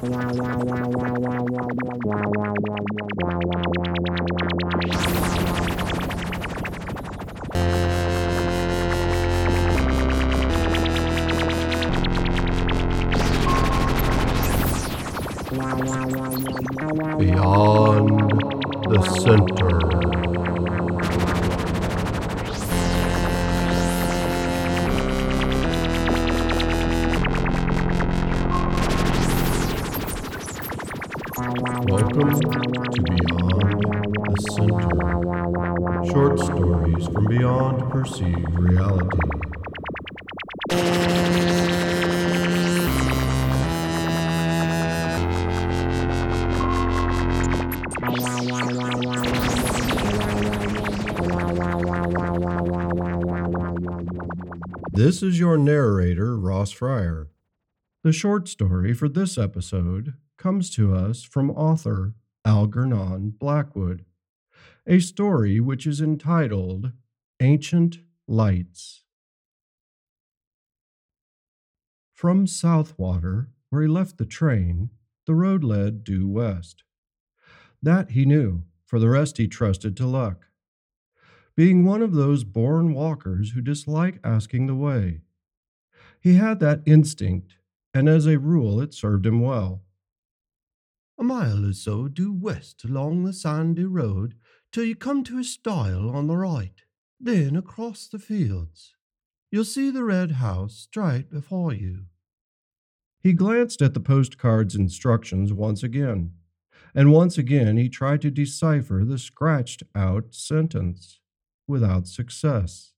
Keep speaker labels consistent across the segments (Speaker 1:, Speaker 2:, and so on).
Speaker 1: Beyond the Center. Welcome to Beyond the Center. Short stories from beyond perceived reality. This is your narrator, Ross Fryer. The short story for this episode comes to us from author Algernon Blackwood, a story which is entitled Ancient Lights. From Southwater, where he left the train, the road led due west. That he knew, for the rest he trusted to luck, being one of those born walkers who dislike asking the way. He had that instinct, and as a rule it served him well.
Speaker 2: A mile or so due west along the sandy road till you come to a stile on the right, then across the fields. You'll see the red house straight before you.
Speaker 1: He glanced at the postcard's instructions once again, and once again he tried to decipher the scratched-out sentence, without success.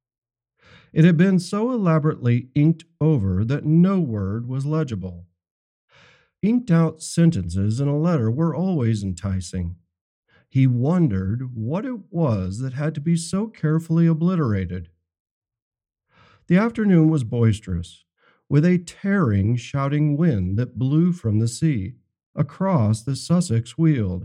Speaker 1: It had been so elaborately inked over that no word was legible. Inked-out sentences in a letter were always enticing. He wondered what it was that had to be so carefully obliterated. The afternoon was boisterous, with a tearing, shouting wind that blew from the sea, across the Sussex Weald.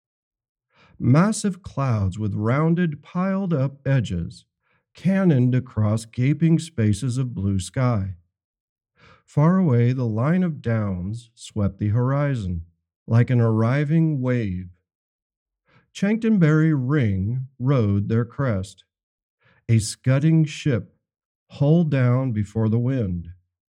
Speaker 1: Massive clouds with rounded, piled-up edges cannoned across gaping spaces of blue sky. Far away, the line of downs swept the horizon, like an arriving wave. Chanctonbury Ring rode their crest, a scudding ship, hull down before the wind.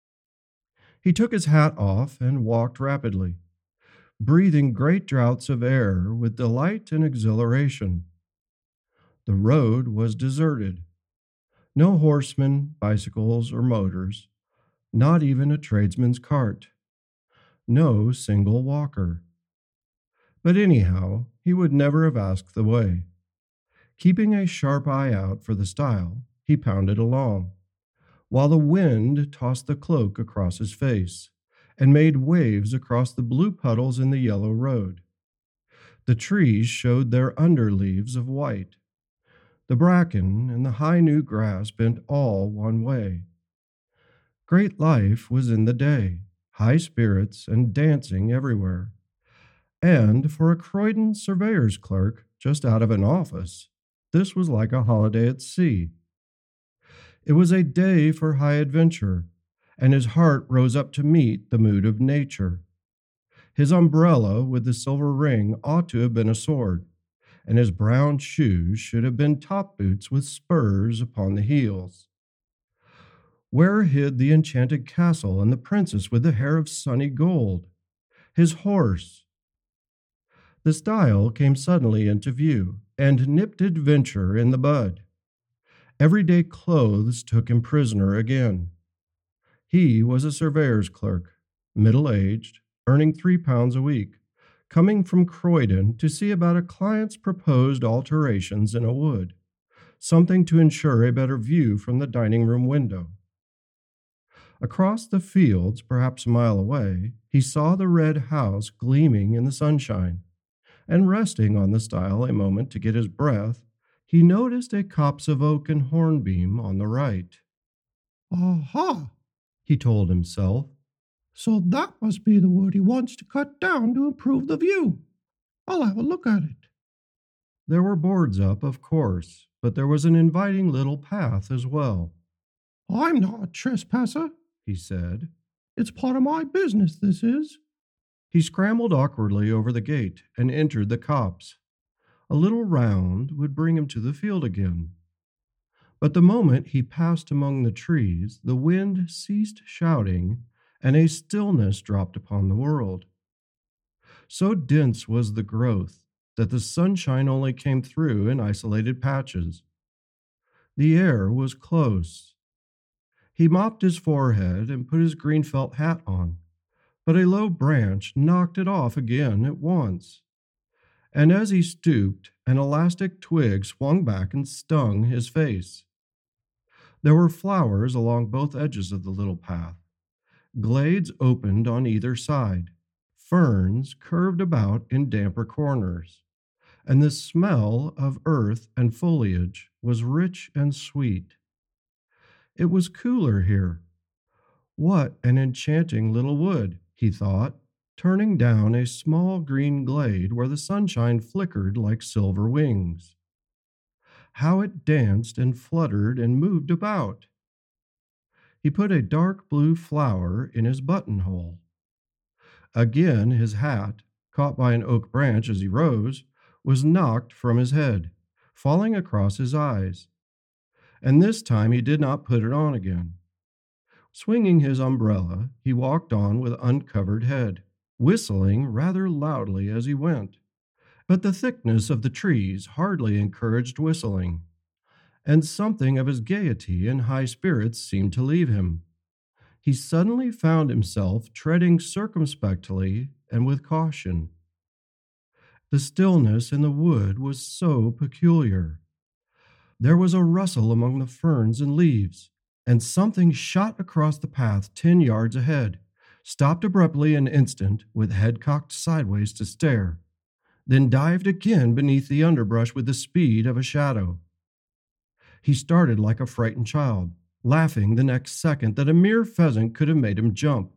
Speaker 1: He took his hat off and walked rapidly, breathing great draughts of air with delight and exhilaration. The road was deserted. No horsemen, bicycles, or motors, not even a tradesman's cart. No single walker. But anyhow, he would never have asked the way. Keeping a sharp eye out for the stile, he pounded along, while the wind tossed the cloak across his face and made waves across the blue puddles in the yellow road. The trees showed their underleaves of white. The bracken and the high new grass bent all one way. Great life was in the day, high spirits and dancing everywhere. And for a Croydon surveyor's clerk just out of an office, this was like a holiday at sea. It was a day for high adventure, and his heart rose up to meet the mood of nature. His umbrella with the silver ring ought to have been a sword, and his brown shoes should have been top boots with spurs upon the heels. Where hid the enchanted castle and the princess with the hair of sunny gold? His horse. The stile came suddenly into view, and nipped adventure in the bud. Everyday clothes took him prisoner again. He was a surveyor's clerk, middle-aged, earning £3 a week, coming from Croydon to see about a client's proposed alterations in a wood, something to ensure a better view from the dining room window. Across the fields, perhaps a mile away, he saw the red house gleaming in the sunshine, and resting on the stile a moment to get his breath, he noticed a copse of oak and hornbeam on the right.
Speaker 2: Aha,
Speaker 1: he told himself.
Speaker 2: So that must be the wood he wants to cut down to improve the view. I'll have a look at it.
Speaker 1: There were boards up, of course, but there was an inviting little path as well.
Speaker 2: I'm not a trespasser,
Speaker 1: he said.
Speaker 2: It's part of my business, this is.
Speaker 1: He scrambled awkwardly over the gate and entered the copse. A little round would bring him to the field again. But the moment he passed among the trees, the wind ceased shouting, and a stillness dropped upon the world. So dense was the growth that the sunshine only came through in isolated patches. The air was close. He mopped his forehead and put his green felt hat on, but a low branch knocked it off again at once. And as he stooped, an elastic twig swung back and stung his face. There were flowers along both edges of the little path. Glades opened on either side. Ferns curved about in damper corners, and the smell of earth and foliage was rich and sweet. It was cooler here. What an enchanting little wood, he thought, turning down a small green glade where the sunshine flickered like silver wings. How it danced and fluttered and moved about. He put a dark blue flower in his buttonhole. Again his hat, caught by an oak branch as he rose, was knocked from his head, falling across his eyes. And this time he did not put it on again. Swinging his umbrella, he walked on with uncovered head, whistling rather loudly as he went. But the thickness of the trees hardly encouraged whistling, and something of his gaiety and high spirits seemed to leave him. He suddenly found himself treading circumspectly and with caution. The stillness in the wood was so peculiar. There was a rustle among the ferns and leaves, and something shot across the path 10 yards ahead, stopped abruptly an instant with head cocked sideways to stare, then dived again beneath the underbrush with the speed of a shadow. He started like a frightened child, laughing the next second that a mere pheasant could have made him jump.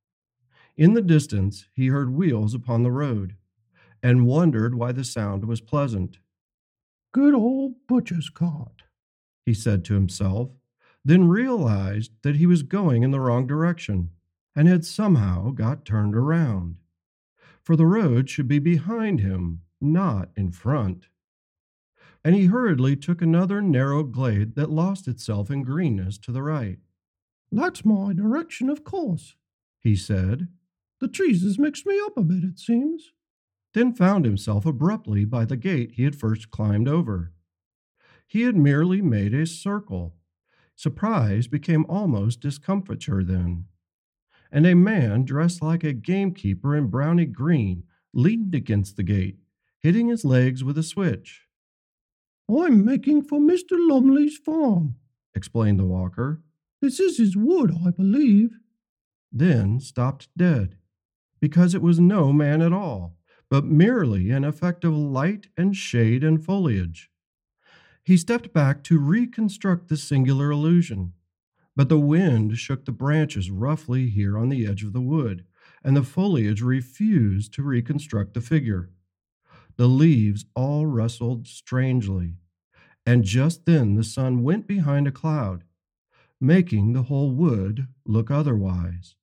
Speaker 1: In the distance, he heard wheels upon the road, and wondered why the sound was pleasant.
Speaker 2: Good old butcher's cart,
Speaker 1: he said to himself, then realized that he was going in the wrong direction and had somehow got turned around. For the road should be behind him, not in front. And he hurriedly took another narrow glade that lost itself in greenness to the right.
Speaker 2: That's my direction, of course,
Speaker 1: he said.
Speaker 2: The trees has mixed me up a bit, it seems.
Speaker 1: Then found himself abruptly by the gate he had first climbed over. He had merely made a circle. Surprise became almost discomfiture then. And a man dressed like a gamekeeper in browny green leaned against the gate, hitting his legs with a switch.
Speaker 2: I'm making for Mr. Lumley's farm,
Speaker 1: explained the walker.
Speaker 2: This is his wood, I believe.
Speaker 1: Then stopped dead, because it was no man at all, but merely an effect of light and shade and foliage. He stepped back to reconstruct the singular illusion, but the wind shook the branches roughly here on the edge of the wood, and the foliage refused to reconstruct the figure. The leaves all rustled strangely, and just then the sun went behind a cloud, making the whole wood look otherwise.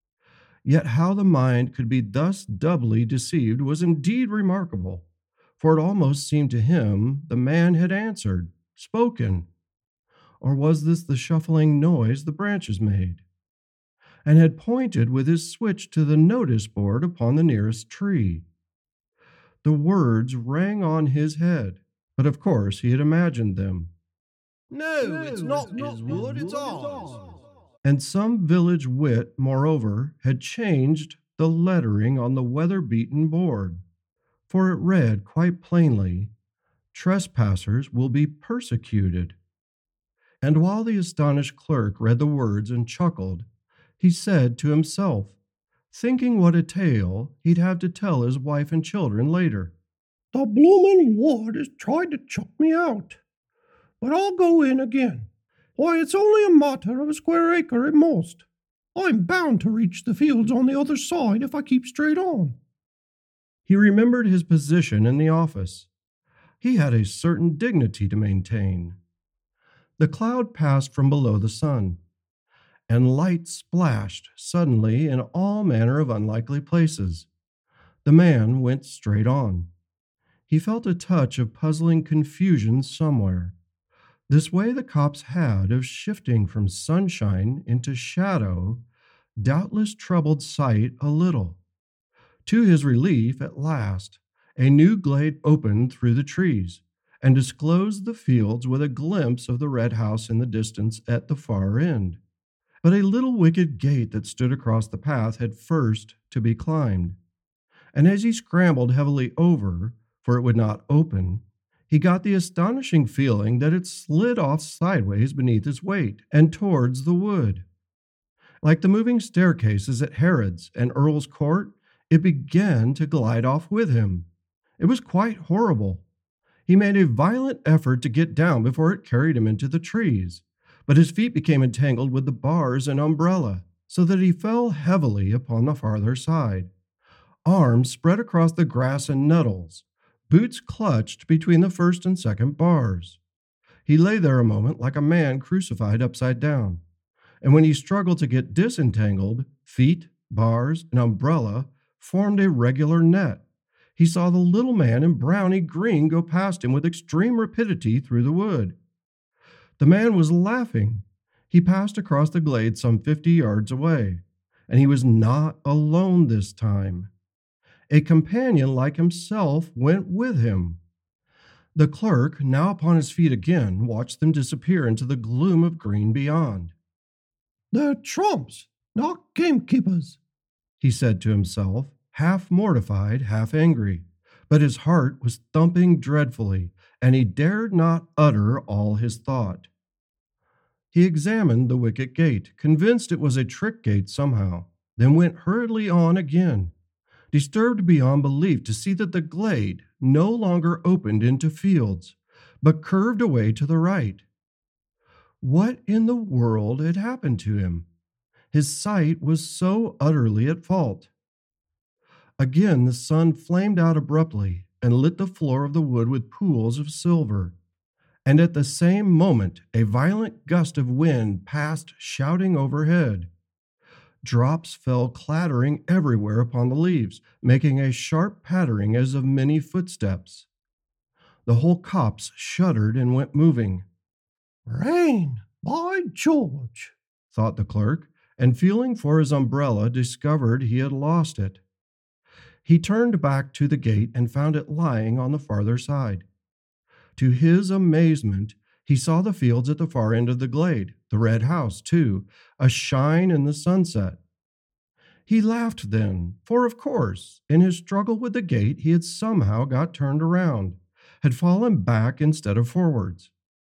Speaker 1: Yet how the mind could be thus doubly deceived was indeed remarkable, for it almost seemed to him the man had answered, spoken. Or was this the shuffling noise the branches made? And had pointed with his switch to the notice board upon the nearest tree. The words rang on his head, but of course he had imagined them.
Speaker 2: No, it's not his wood, it's ours.
Speaker 1: And some village wit, moreover, had changed the lettering on the weather-beaten board, for it read quite plainly, "Trespassers will be persecuted." And while the astonished clerk read the words and chuckled, he said to himself, thinking what a tale he'd have to tell his wife and children later.
Speaker 2: The bloomin' wood has tried to chuck me out, but I'll go in again. Why, it's only a matter of a square acre at most. I'm bound to reach the fields on the other side if I keep straight on.
Speaker 1: He remembered his position in the office. He had a certain dignity to maintain. The cloud passed from below the sun, and light splashed suddenly in all manner of unlikely places, The man went straight on. He felt a touch of puzzling confusion somewhere. This way the cops had of shifting from sunshine into shadow doubtless troubled sight a little. To his relief, at last, a new glade opened through the trees and disclosed the fields with a glimpse of the red house in the distance at the far end. But a little wicket gate that stood across the path had first to be climbed. And as he scrambled heavily over, for it would not open, he got the astonishing feeling that it slid off sideways beneath his weight and towards the wood. Like the moving staircases at Herod's and Earl's Court, it began to glide off with him. It was quite horrible. He made a violent effort to get down before it carried him into the trees, but his feet became entangled with the bars and umbrella, so that he fell heavily upon the farther side. Arms spread across the grass and nettles, boots clutched between the first and second bars. He lay there a moment like a man crucified upside down, and when he struggled to get disentangled, feet, bars, and umbrella formed a regular net. He saw the little man in browny green go past him with extreme rapidity through the wood. The man was laughing. He passed across the glade some 50 yards away, and he was not alone this time. A companion like himself went with him. The clerk, now upon his feet again, watched them disappear into the gloom of green beyond.
Speaker 2: "They're trumps, not gamekeepers,"
Speaker 1: he said to himself, half mortified, half angry, but his heart was thumping dreadfully, and he dared not utter all his thought. He examined the wicket gate, convinced it was a trick gate somehow, then went hurriedly on again, disturbed beyond belief to see that the glade no longer opened into fields, but curved away to the right. What in the world had happened to him? His sight was so utterly at fault. Again the sun flamed out abruptly and lit the floor of the wood with pools of silver, and at the same moment a violent gust of wind passed shouting overhead. Drops fell clattering everywhere upon the leaves, making a sharp pattering as of many footsteps. The whole copse shuddered and went moving.
Speaker 2: "Rain, by George,"
Speaker 1: thought the clerk, and feeling for his umbrella, discovered he had lost it. He turned back to the gate and found it lying on the farther side. To his amazement, he saw the fields at the far end of the glade, the red house, too, ashine in the sunset. He laughed then, for of course, in his struggle with the gate, he had somehow got turned around, had fallen back instead of forwards.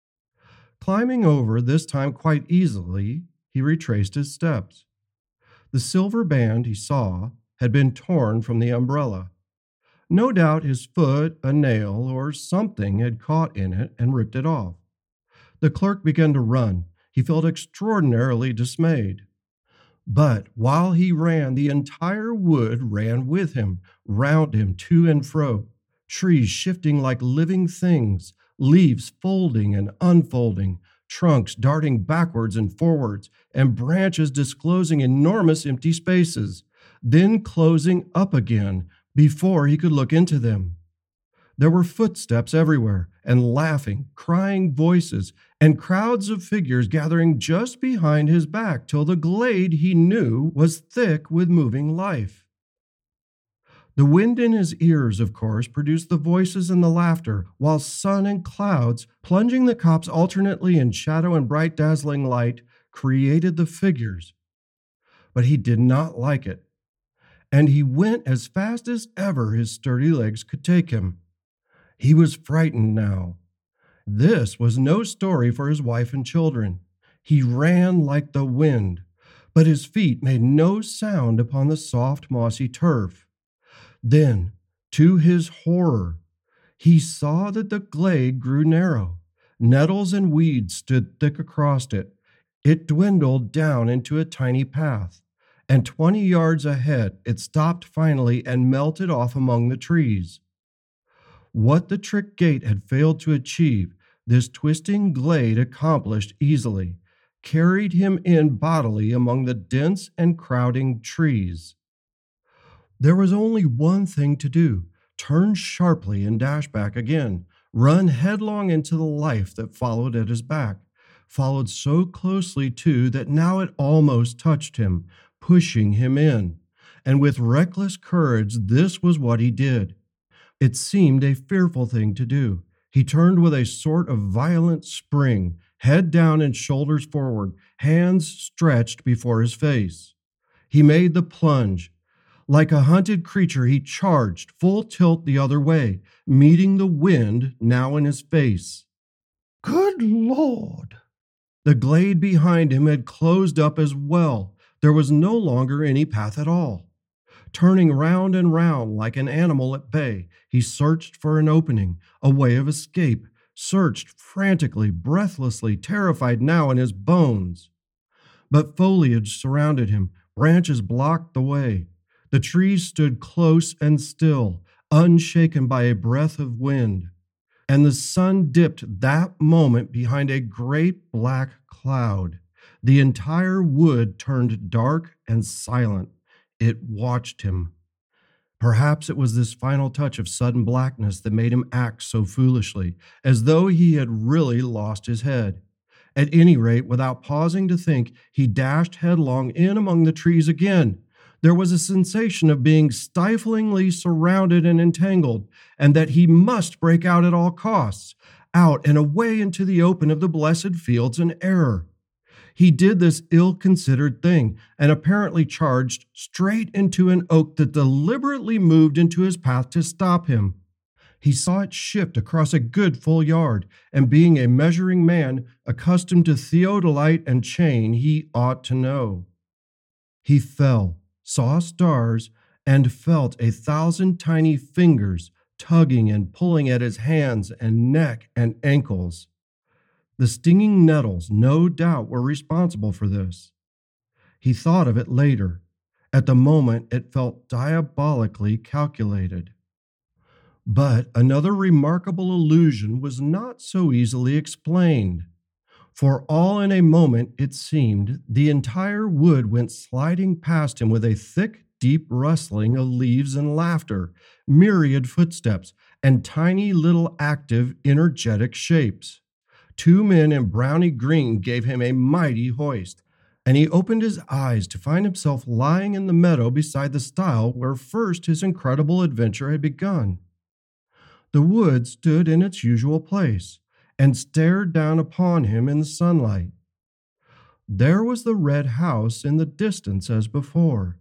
Speaker 1: Climbing over, this time quite easily, he retraced his steps. The silver band, he saw, had been torn from the umbrella. No doubt his foot, a nail, or something had caught in it and ripped it off. The clerk began to run. He felt extraordinarily dismayed. But while he ran, the entire wood ran with him, round him, to and fro, trees shifting like living things, leaves folding and unfolding, trunks darting backwards and forwards, and branches disclosing enormous empty spaces, then closing up again before he could look into them. There were footsteps everywhere, and laughing, crying voices, and crowds of figures gathering just behind his back till the glade, he knew, was thick with moving life. The wind in his ears, of course, produced the voices and the laughter, while sun and clouds, plunging the copse alternately in shadow and bright dazzling light, created the figures. But he did not like it, and he went as fast as ever his sturdy legs could take him. He was frightened now. This was no story for his wife and children. He ran like the wind, but his feet made no sound upon the soft, mossy turf. Then, to his horror, he saw that the glade grew narrow. Nettles and weeds stood thick across it. It dwindled down into a tiny path, and 20 yards ahead it stopped finally and melted off among the trees. What the trick gate had failed to achieve, this twisting glade accomplished easily, carried him in bodily among the dense and crowding trees. There was only one thing to do: turn sharply and dash back again, run headlong into the life that followed at his back, followed so closely, too, that now it almost touched him, pushing him in. And with reckless courage, this was what he did. It seemed a fearful thing to do. He turned with a sort of violent spring, head down and shoulders forward, hands stretched before his face. He made the plunge. Like a hunted creature, he charged full tilt the other way, meeting the wind now in his face.
Speaker 2: Good Lord!
Speaker 1: The glade behind him had closed up as well. There was no longer any path at all. Turning round and round like an animal at bay, he searched for an opening, a way of escape, searched frantically, breathlessly, terrified now in his bones. But foliage surrounded him, branches blocked the way. The trees stood close and still, unshaken by a breath of wind. And the sun dipped that moment behind a great black cloud. The entire wood turned dark and silent. It watched him. Perhaps it was this final touch of sudden blackness that made him act so foolishly, as though he had really lost his head. At any rate, without pausing to think, he dashed headlong in among the trees again. There was a sensation of being stiflingly surrounded and entangled, and that he must break out at all costs, out and away into the open of the blessed fields and air. He did this ill-considered thing, and apparently charged straight into an oak that deliberately moved into his path to stop him. He saw it shift across a good full yard, and being a measuring man, accustomed to theodolite and chain, he ought to know. He fell, saw stars, and felt 1,000 tiny fingers tugging and pulling at his hands and neck and ankles. The stinging nettles, no doubt, were responsible for this. He thought of it later. At the moment, it felt diabolically calculated. But another remarkable illusion was not so easily explained. For all in a moment, it seemed, the entire wood went sliding past him with a thick, deep rustling of leaves and laughter, myriad footsteps, and tiny little active, energetic shapes. 2 men in browny green gave him a mighty hoist, and he opened his eyes to find himself lying in the meadow beside the stile where first his incredible adventure had begun. The wood stood in its usual place, and stared down upon him in the sunlight. There was the red house in the distance as before.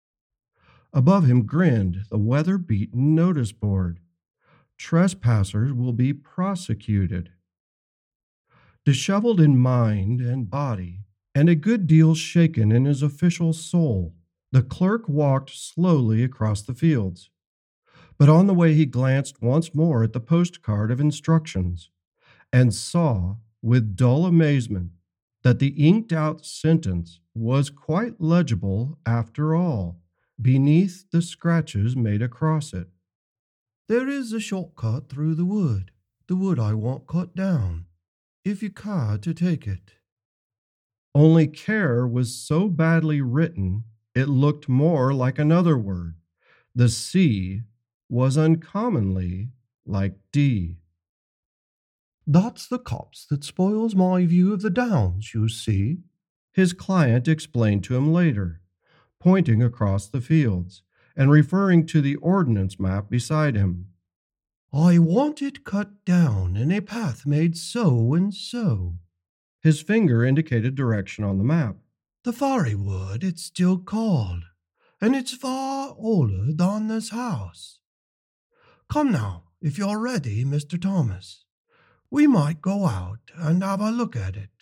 Speaker 1: Above him grinned the weather-beaten notice board. Trespassers will be prosecuted. Disheveled in mind and body, and a good deal shaken in his official soul, the clerk walked slowly across the fields. But on the way he glanced once more at the postcard of instructions, and saw, with dull amazement, that the inked-out sentence was quite legible after all, beneath the scratches made across it.
Speaker 2: There is a shortcut through the wood I want cut down, if you care to take it.
Speaker 1: Only care was so badly written, it looked more like another word. The C was uncommonly like D.
Speaker 2: That's the copse that spoils my view of the downs, you see,
Speaker 1: his client explained to him later, pointing across the fields and referring to the ordnance map beside him.
Speaker 2: I want it cut down and a path made so and so.
Speaker 1: His finger indicated direction on the map.
Speaker 2: The fairy wood it's still called, and it's far older than this house. Come now, if you're ready, Mr. Thomas. We might go out and have a look at it.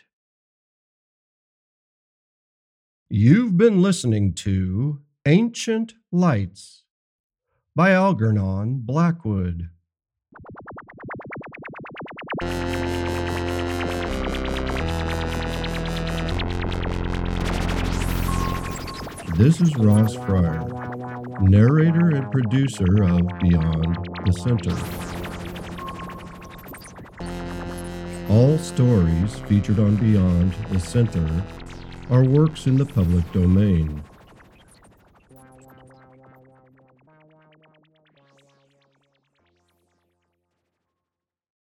Speaker 1: You've been listening to Ancient Lights by Algernon Blackwood. This is Ross Fryer, narrator and producer of Beyond the Center. All stories featured on Beyond the Center are works in the public domain.